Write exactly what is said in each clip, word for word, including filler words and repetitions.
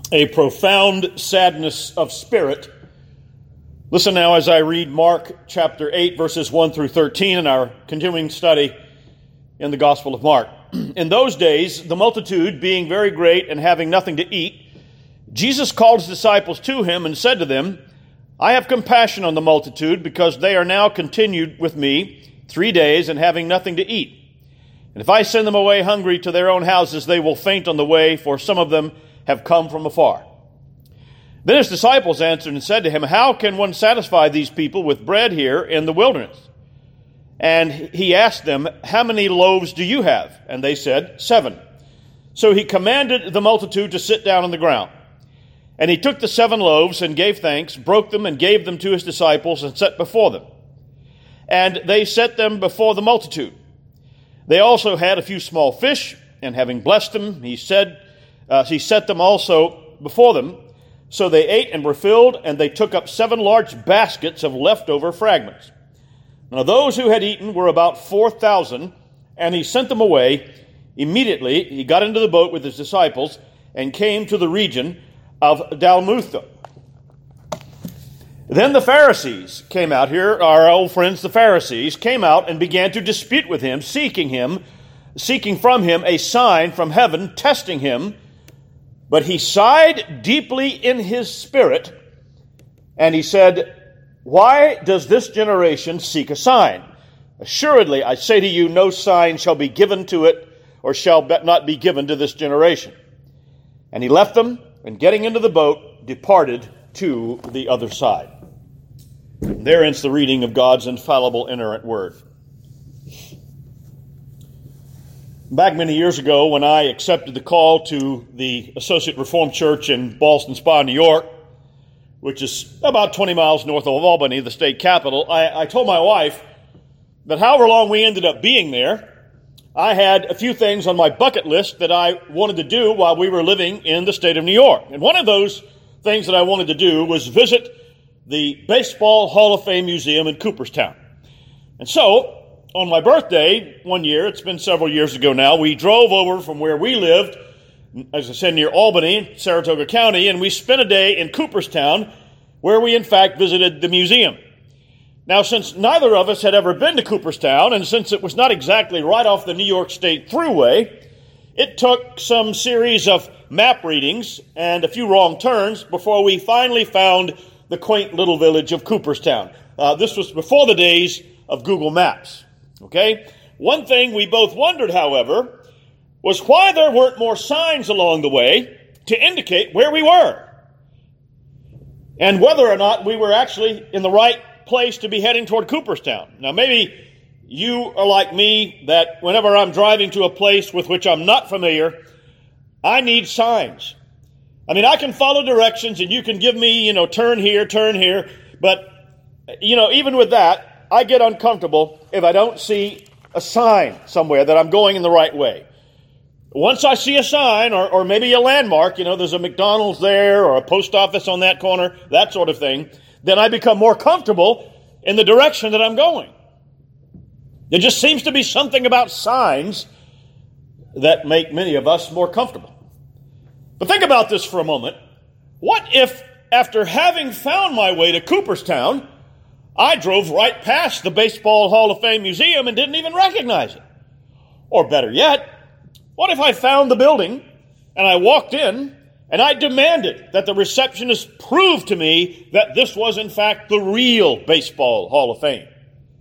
a profound sadness of spirit. Listen now as I read Mark chapter eight, verses one through thirteen in our continuing study in the Gospel of Mark. In those days, the multitude being very great and having nothing to eat, Jesus called his disciples to him and said to them, I have compassion on the multitude, because they are now continued with me three days and having nothing to eat. And if I send them away hungry to their own houses, they will faint on the way, for some of them have come from afar. Then his disciples answered and said to him, How can one satisfy these people with bread here in the wilderness? And he asked them, How many loaves do you have? And they said, Seven. So he commanded the multitude to sit down on the ground. And he took the seven loaves and gave thanks, broke them and gave them to his disciples and set before them. And they set them before the multitude. They also had a few small fish, and having blessed them, he said, uh, he set them also before them. So they ate and were filled, and they took up seven large baskets of leftover fragments. Now those who had eaten were about four thousand, and he sent them away. Immediately he got into the boat with his disciples and came to the region of Dalmutha. Then the Pharisees came out here, our old friends the Pharisees, came out and began to dispute with him, seeking him, seeking from him a sign from heaven, testing him. But he sighed deeply in his spirit, and he said, Why does this generation seek a sign? Assuredly, I say to you, no sign shall be given to it, or shall not be given to this generation. And he left them, and getting into the boat, departed to the other side. There ends the reading of God's infallible, inerrant word. Back many years ago, when I accepted the call to the Associate Reformed Church in Ballston Spa, New York, which is about twenty miles north of Albany, the state capital, I, I told my wife that however long we ended up being there, I had a few things on my bucket list that I wanted to do while we were living in the state of New York. And one of those things that I wanted to do was visit the Baseball Hall of Fame Museum in Cooperstown. And so, on my birthday one year, it's been several years ago now, we drove over from where we lived, as I said, near Albany, Saratoga County, and we spent a day in Cooperstown, where we in fact visited the museum. Now, since neither of us had ever been to Cooperstown, and since it was not exactly right off the New York State Thruway, it took some series of map readings and a few wrong turns before we finally found the quaint little village of Cooperstown. Uh, this was before the days of Google Maps. Okay? One thing we both wondered, however, was why there weren't more signs along the way to indicate where we were, and whether or not we were actually in the right place to be heading toward Cooperstown. Now, maybe you are like me, that whenever I'm driving to a place with which I'm not familiar, I need signs. I mean, I can follow directions and you can give me, you know, turn here, turn here, but, you know, even with that, I get uncomfortable if I don't see a sign somewhere that I'm going in the right way. Once I see a sign, or, or maybe a landmark, you know, there's a McDonald's there or a post office on that corner, that sort of thing, then I become more comfortable in the direction that I'm going. There just seems to be something about signs that make many of us more comfortable. But think about this for a moment. What if, after having found my way to Cooperstown, I drove right past the Baseball Hall of Fame Museum and didn't even recognize it? Or better yet, what if I found the building and I walked in and I demanded that the receptionist prove to me that this was in fact the real Baseball Hall of Fame?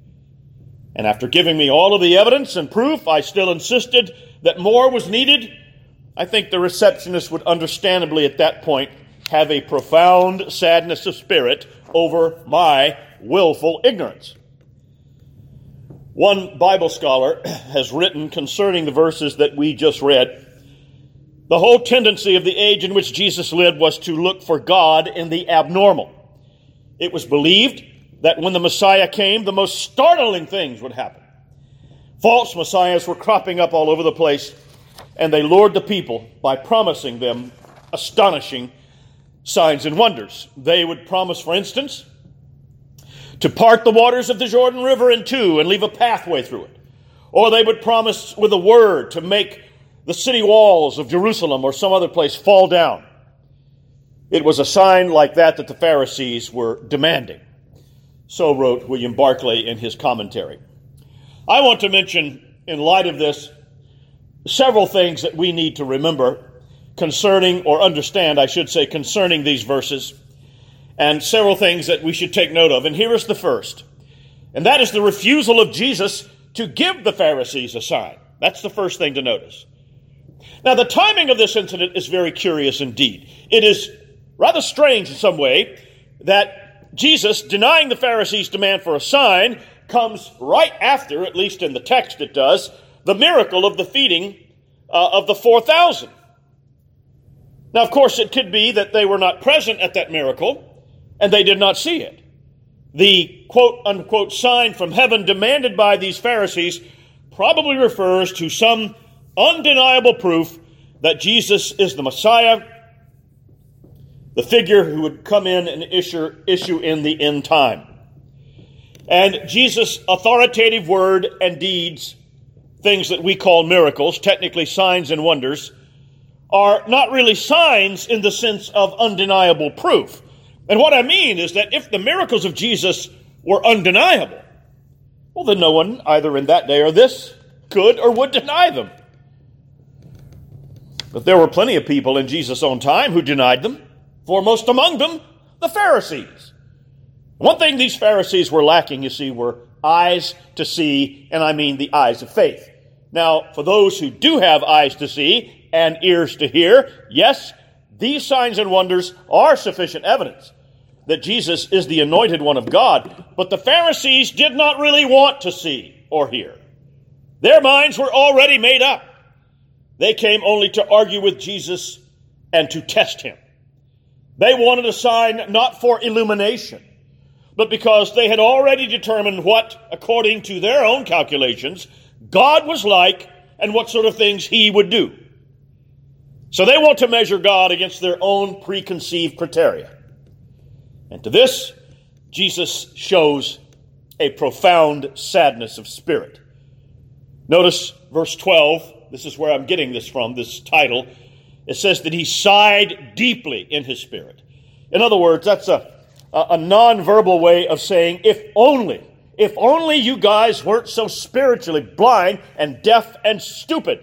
And after giving me all of the evidence and proof, I still insisted that more was needed. I think the receptionist would understandably at that point have a profound sadness of spirit over my willful ignorance. One Bible scholar has written concerning the verses that we just read, the whole tendency of the age in which Jesus lived was to look for God in the abnormal. It was believed that when the Messiah came, the most startling things would happen. False messiahs were cropping up all over the place, and they lured the people by promising them astonishing signs and wonders. They would promise, for instance, to part the waters of the Jordan River in two and leave a pathway through it. Or they would promise with a word to make the city walls of Jerusalem or some other place fall down. It was a sign like that that the Pharisees were demanding. So wrote William Barclay in his commentary. I want to mention, in light of this, several things that we need to remember concerning, or understand, I should say, concerning these verses, and several things that we should take note of. And here is the first, and that is the refusal of Jesus to give the Pharisees a sign. That's the first thing to notice. Now, the timing of this incident is very curious indeed. It is rather strange in some way that Jesus, denying the Pharisees' demand for a sign, comes right after, at least in the text it does, the miracle of the feeding uh, of the four thousand. Now, of course, it could be that they were not present at that miracle and they did not see it. The quote-unquote sign from heaven demanded by these Pharisees probably refers to some undeniable proof that Jesus is the Messiah, the figure who would come in and issue, issue in the end time. And Jesus' authoritative word and deeds, things that we call miracles, technically signs and wonders, are not really signs in the sense of undeniable proof. And what I mean is that if the miracles of Jesus were undeniable, well, then no one, either in that day or this, could or would deny them. But there were plenty of people in Jesus' own time who denied them, foremost among them, the Pharisees. One thing these Pharisees were lacking, you see, were eyes to see, and I mean the eyes of faith. Now, for those who do have eyes to see and ears to hear, yes, these signs and wonders are sufficient evidence that Jesus is the anointed one of God. But the Pharisees did not really want to see or hear. Their minds were already made up. They came only to argue with Jesus and to test him. They wanted a sign not for illumination, but because they had already determined what, according to their own calculations, God was like and what sort of things he would do. So they want to measure God against their own preconceived criteria. And to this, Jesus shows a profound sadness of spirit. Notice verse twelve. This is where I'm getting this from, this title. It says that he sighed deeply in his spirit. In other words, that's a, a, a non-verbal way of saying, if only, if only you guys weren't so spiritually blind and deaf and stupid.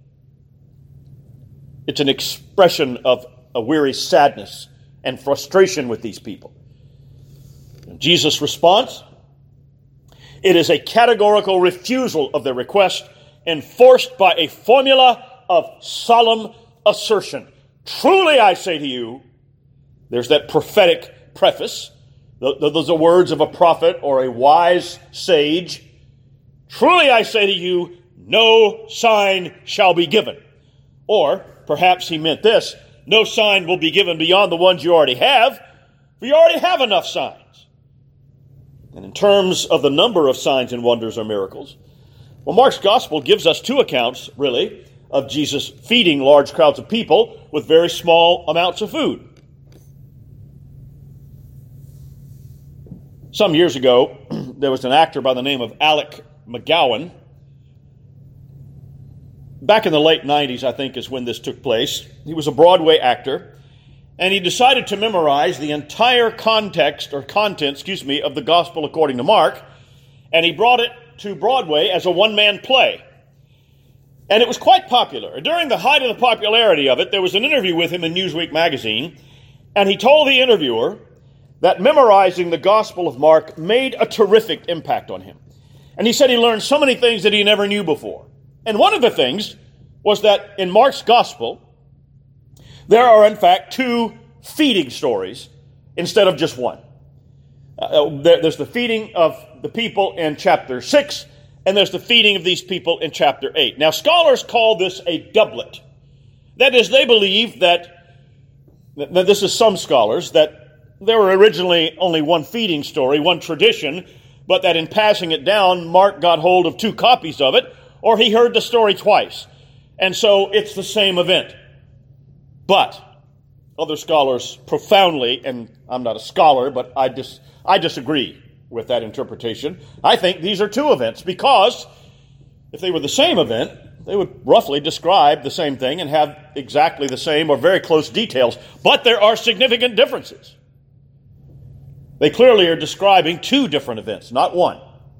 It's an expression of a weary sadness and frustration with these people. And Jesus' response, it is a categorical refusal of their request, enforced by a formula of solemn assertion. Truly, I say to you, there's that prophetic preface. Those are words of a prophet or a wise sage. Truly, I say to you, no sign shall be given. Or, perhaps he meant this, no sign will be given beyond the ones you already have, for you already have enough signs. And in terms of the number of signs and wonders or miracles, well, Mark's gospel gives us two accounts, really, of Jesus feeding large crowds of people with very small amounts of food. Some years ago, there was an actor by the name of Alec McGowan. Back in the late nineties, I think, is when this took place. He was a Broadway actor, and he decided to memorize the entire context or content, excuse me, of the Gospel according to Mark, and he brought it to Broadway as a one-man play. And it was quite popular. During the height of the popularity of it, there was an interview with him in Newsweek magazine, and he told the interviewer that memorizing the Gospel of Mark made a terrific impact on him. And he said he learned so many things that he never knew before. And one of the things was that in Mark's Gospel, there are in fact two feeding stories instead of just one. Uh, there, there's the feeding of the people in chapter six, and there's the feeding of these people in chapter eight. Now, scholars call this a doublet. That is, they believe that, that this is some scholars, that there were originally only one feeding story, one tradition, but that in passing it down, Mark got hold of two copies of it, or he heard the story twice. And so it's the same event. But other scholars profoundly, and I'm not a scholar, but I dis, I disagree with that interpretation. I think these are two events, because if they were the same event, They would roughly describe the same thing and have exactly the same or very close details, but there are significant differences. They clearly are describing two different events, not one.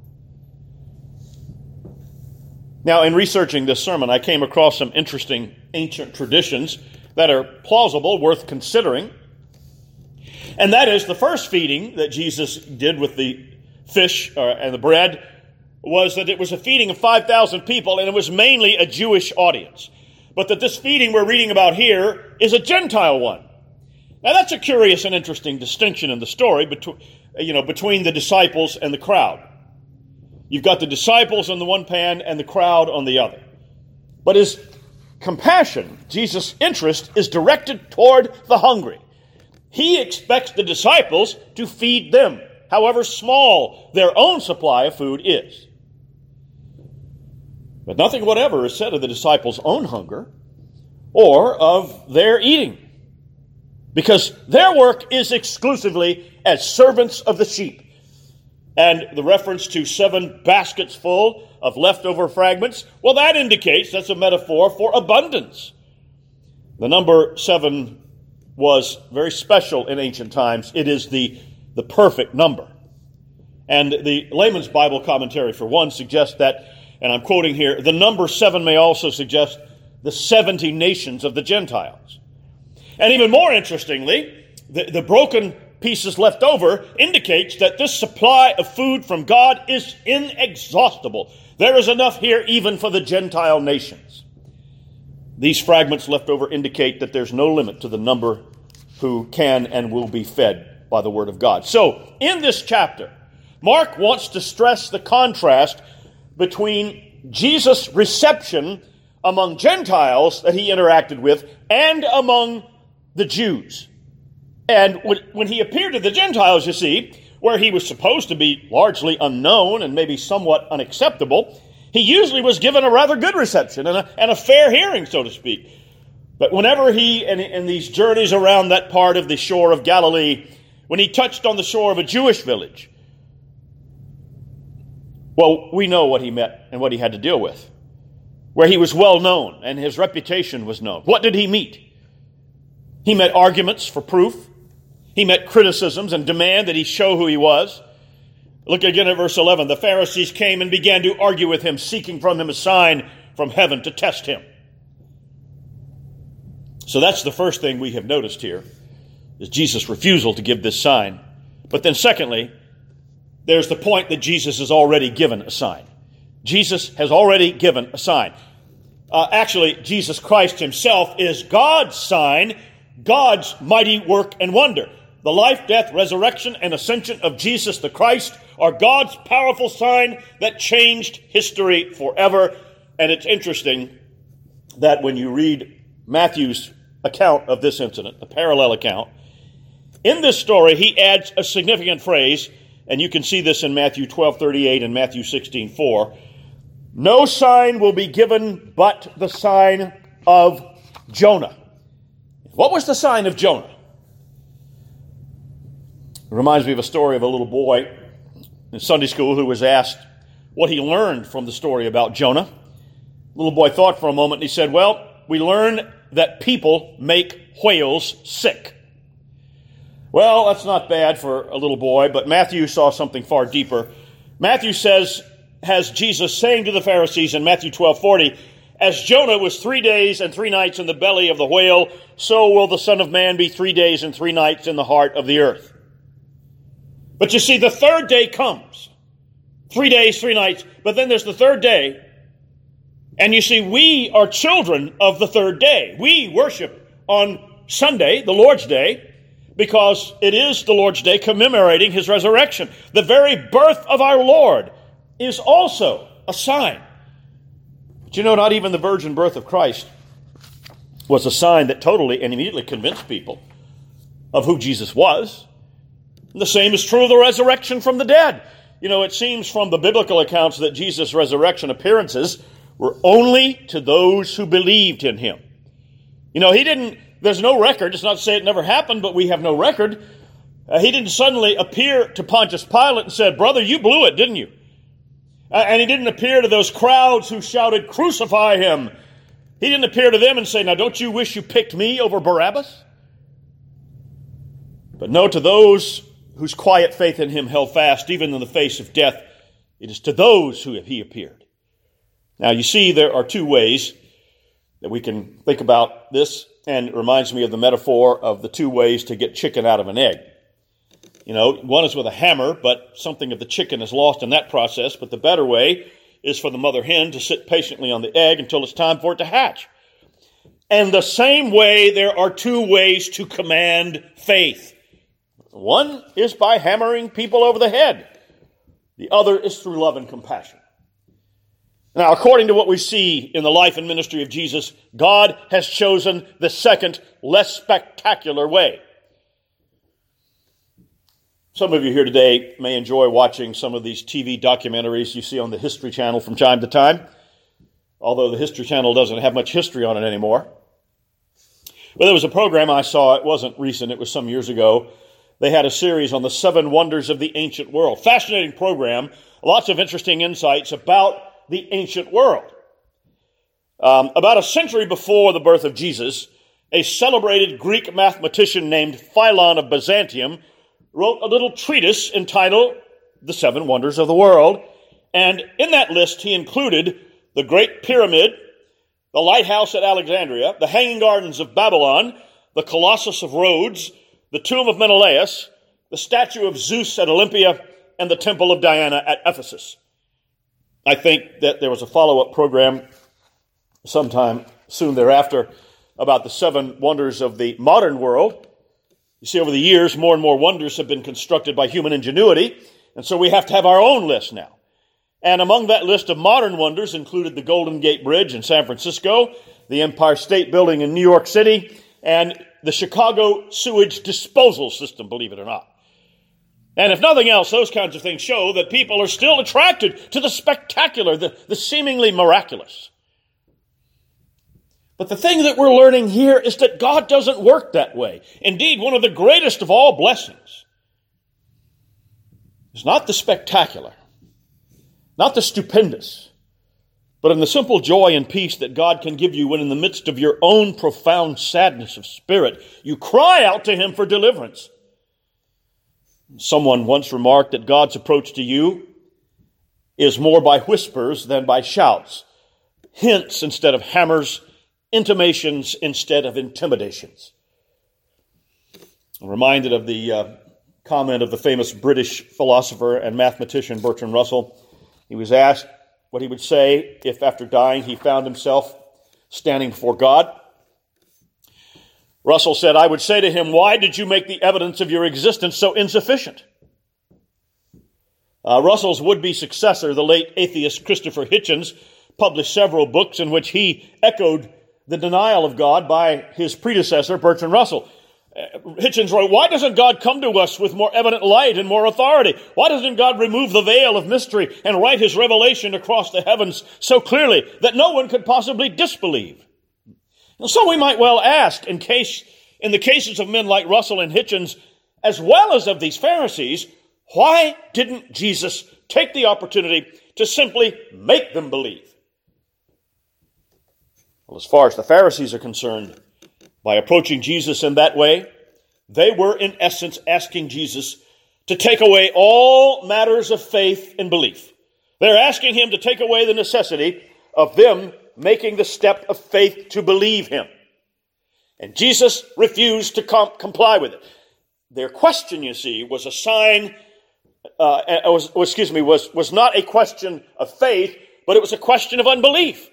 Now, in researching this sermon, I came across some interesting ancient traditions that are plausible, worth considering. And that is, the first feeding that Jesus did with the fish uh, and the bread was that it was a feeding of five thousand people, and it was mainly a Jewish audience. But that this feeding we're reading about here is a Gentile one. Now, that's a curious and interesting distinction in the story between, you know, between the disciples and the crowd. You've got the disciples on the one hand and the crowd on the other. But his compassion, Jesus' interest, is directed toward the hungry. He expects the disciples to feed them, however small their own supply of food is. But nothing whatever is said of the disciples' own hunger or of their eating, because their work is exclusively as servants of the sheep. And the reference to seven baskets full of leftover fragments, well, that indicates that's a metaphor for abundance. The number seven was very special in ancient times. It is the, the perfect number. And the Layman's Bible Commentary, for one, suggests that, and I'm quoting here, the number seven may also suggest the seventy nations of the Gentiles. And even more interestingly, the, the broken pieces left over indicates that this supply of food from God is inexhaustible. There is enough here even for the Gentile nations. These fragments left over indicate that there's no limit to the number who can and will be fed by the Word of God. So, in this chapter, Mark wants to stress the contrast between Jesus' reception among Gentiles that he interacted with and among the Jews. And when he appeared to the Gentiles, you see, where he was supposed to be largely unknown and maybe somewhat unacceptable, he usually was given a rather good reception and a, and a fair hearing, so to speak. But whenever he, in, in these journeys around that part of the shore of Galilee, when he touched on the shore of a Jewish village, well, we know what he met and what he had to deal with, where he was well known and his reputation was known. What did he meet? He met arguments for proof. He met criticisms and demand that he show who he was. Look again at verse eleven. The Pharisees came and began to argue with him, seeking from him a sign from heaven to test him. So that's the first thing we have noticed here, is Jesus' refusal to give this sign. But then secondly, there's the point that Jesus has already given a sign. Jesus has already given a sign. Uh, actually, Jesus Christ himself is God's sign, God's mighty work and wonder. The life, death, resurrection, and ascension of Jesus the Christ are God's powerful sign that changed history forever. And it's interesting that when you read Matthew's account of this incident, a parallel account, in this story he adds a significant phrase, and you can see this in Matthew twelve thirty-eight and Matthew sixteen four. No sign will be given but the sign of Jonah. What was the sign of Jonah? It reminds me of a story of a little boy in Sunday school who was asked what he learned from the story about Jonah. The little boy thought for a moment and he said, well, we learn that people make whales sick. Well, that's not bad for a little boy, but Matthew saw something far deeper. Matthew says, has Jesus saying to the Pharisees in Matthew twelve forty, as Jonah was three days and three nights in the belly of the whale, so will the Son of Man be three days and three nights in the heart of the earth. But you see, the third day comes. Three days, three nights, but then there's the third day. And you see, we are children of the third day. We worship on Sunday, the Lord's Day, because it is the Lord's Day commemorating his resurrection. The very birth of our Lord is also a sign. But you know, not even the virgin birth of Christ was a sign that totally and immediately convinced people of who Jesus was. And the same is true of the resurrection from the dead. You know, it seems from the biblical accounts that Jesus' resurrection appearances were only to those who believed in him. You know, he didn't, there's no record. It's not to say it never happened, but we have no record. Uh, he didn't suddenly appear to Pontius Pilate and said, brother, you blew it, didn't you? And he didn't appear to those crowds who shouted, "Crucify him." He didn't appear to them and say, "Now don't you wish you picked me over Barabbas?" But no, to those whose quiet faith in him held fast, even in the face of death, it is to those who he appeared. Now you see, there are two ways that we can think about this, and it reminds me of the metaphor of the two ways to get chicken out of an egg. You know, one is with a hammer, but something of the chicken is lost in that process. But the better way is for the mother hen to sit patiently on the egg until it's time for it to hatch. And the same way, there are two ways to command faith. One is by hammering people over the head. The other is through love and compassion. Now, according to what we see in the life and ministry of Jesus, God has chosen the second, less spectacular way. Some of you here today may enjoy watching some of these T V documentaries you see on the History Channel from time to time, although the History Channel doesn't have much history on it anymore. Well, there was a program I saw, it wasn't recent, it was some years ago. They had a series on the seven wonders of the ancient world. Fascinating program, lots of interesting insights about the ancient world. Um, about a century before the birth of Jesus, a celebrated Greek mathematician named Philon of Byzantium wrote a little treatise entitled The Seven Wonders of the World. And in that list, he included the Great Pyramid, the lighthouse at Alexandria, the Hanging Gardens of Babylon, the Colossus of Rhodes, the tomb of Menelaus, the statue of Zeus at Olympia, and the temple of Diana at Ephesus. I think that there was a follow-up program sometime soon thereafter about the seven wonders of the modern world. You see, over the years, more and more wonders have been constructed by human ingenuity, and so we have to have our own list now. And among that list of modern wonders included the Golden Gate Bridge in San Francisco, the Empire State Building in New York City, and the Chicago sewage disposal system, believe it or not. And if nothing else, those kinds of things show that people are still attracted to the spectacular, the, the seemingly miraculous. But the thing that we're learning here is that God doesn't work that way. Indeed, one of the greatest of all blessings is not the spectacular, not the stupendous, but in the simple joy and peace that God can give you when in the midst of your own profound sadness of spirit, you cry out to him for deliverance. Someone once remarked that God's approach to you is more by whispers than by shouts, hints instead of hammers, intimations instead of intimidations. I'm reminded of the uh, comment of the famous British philosopher and mathematician Bertrand Russell. He was asked what he would say if after dying he found himself standing before God. Russell said, "I would say to him, why did you make the evidence of your existence so insufficient?" Uh, Russell's would-be successor, the late atheist Christopher Hitchens, published several books in which he echoed the denial of God by his predecessor, Bertrand Russell. Uh, Hitchens wrote, "Why doesn't God come to us with more evident light and more authority? Why doesn't God remove the veil of mystery and write his revelation across the heavens so clearly that no one could possibly disbelieve?" And so we might well ask, in case, in the cases of men like Russell and Hitchens, as well as of these Pharisees, why didn't Jesus take the opportunity to simply make them believe? Well, as far as the Pharisees are concerned, by approaching Jesus in that way, they were in essence asking Jesus to take away all matters of faith and belief. They're asking him to take away the necessity of them making the step of faith to believe him. And Jesus refused to com- comply with it. Their question, you see, was a sign, uh, was, was, excuse me, was, was not a question of faith, but it was a question of unbelief.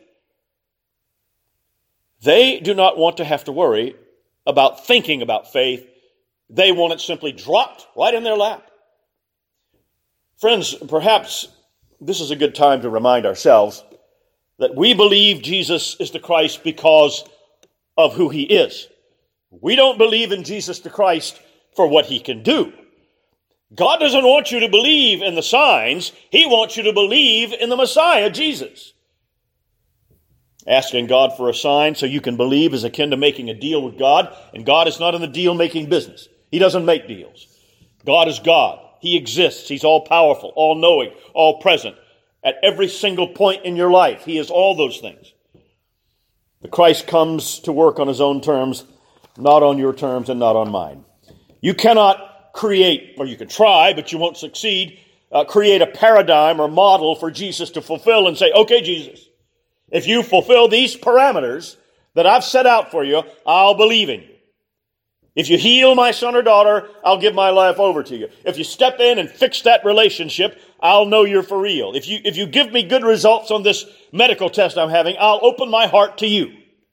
They do not want to have to worry about thinking about faith. They want it simply dropped right in their lap. Friends, perhaps this is a good time to remind ourselves that we believe Jesus is the Christ because of who he is. We don't believe in Jesus the Christ for what he can do. God doesn't want you to believe in the signs. He wants you to believe in the Messiah, Jesus. Asking God for a sign so you can believe is akin to making a deal with God, and God is not in the deal-making business. He doesn't make deals. God is God. He exists. He's all-powerful, all-knowing, all-present. at every single point in your life. He is all those things. The Christ comes to work on his own terms, not on your terms and not on mine. You cannot create, or you can try, but you won't succeed, uh, create a paradigm or model for Jesus to fulfill and say, okay, Jesus, if you fulfill these parameters that I've set out for you, I'll believe in you. If you heal my son or daughter, I'll give my life over to you. If you step in and fix that relationship, I'll know you're for real. If you, if you give me good results on this medical test I'm having, I'll open my heart to you.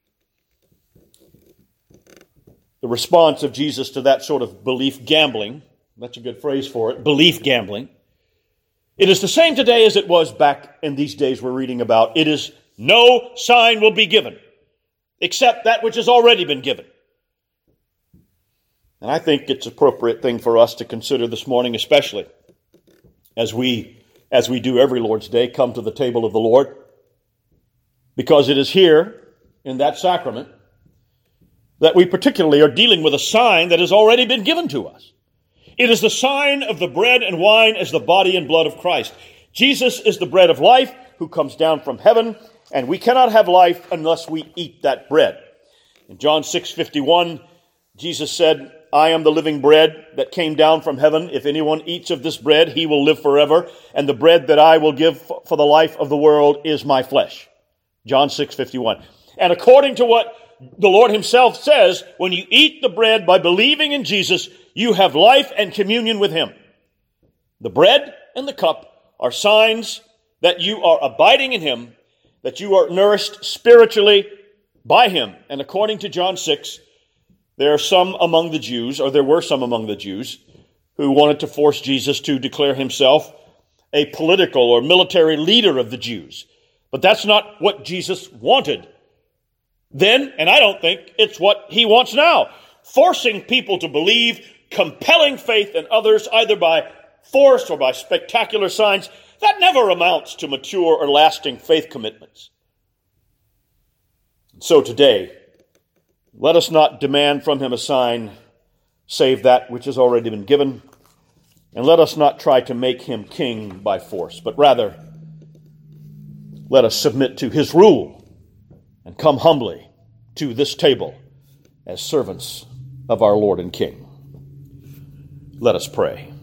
The response of Jesus to that sort of belief gambling, that's a good phrase for it, belief gambling, it is the same today as it was back in these days we're reading about. It is no sign will be given except that which has already been given. And I think it's an appropriate thing for us to consider this morning, especially as we, as we do every Lord's Day, come to the table of the Lord, because it is here in that sacrament that we particularly are dealing with a sign that has already been given to us. It is the sign of the bread and wine as the body and blood of Christ. Jesus is the bread of life who comes down from heaven, and we cannot have life unless we eat that bread. In John six fifty-one, Jesus said, I am the living bread that came down from heaven. If anyone eats of this bread, he will live forever. And the bread that I will give for the life of the world is my flesh. John six fifty-one. And according to what the Lord himself says, when you eat the bread by believing in Jesus, you have life and communion with him. The bread and the cup are signs that you are abiding in him, that you are nourished spiritually by him. And according to John six, there are some among the Jews, or there were some among the Jews, who wanted to force Jesus to declare himself a political or military leader of the Jews. But that's not what Jesus wanted then, and I don't think it's what he wants now. Forcing people to believe, compelling faith in others, either by force or by spectacular signs, that never amounts to mature or lasting faith commitments. So today, let us not demand from him a sign save that which has already been given, and let us not try to make him king by force, but rather let us submit to his rule and come humbly to this table as servants of our Lord and King. Let us pray.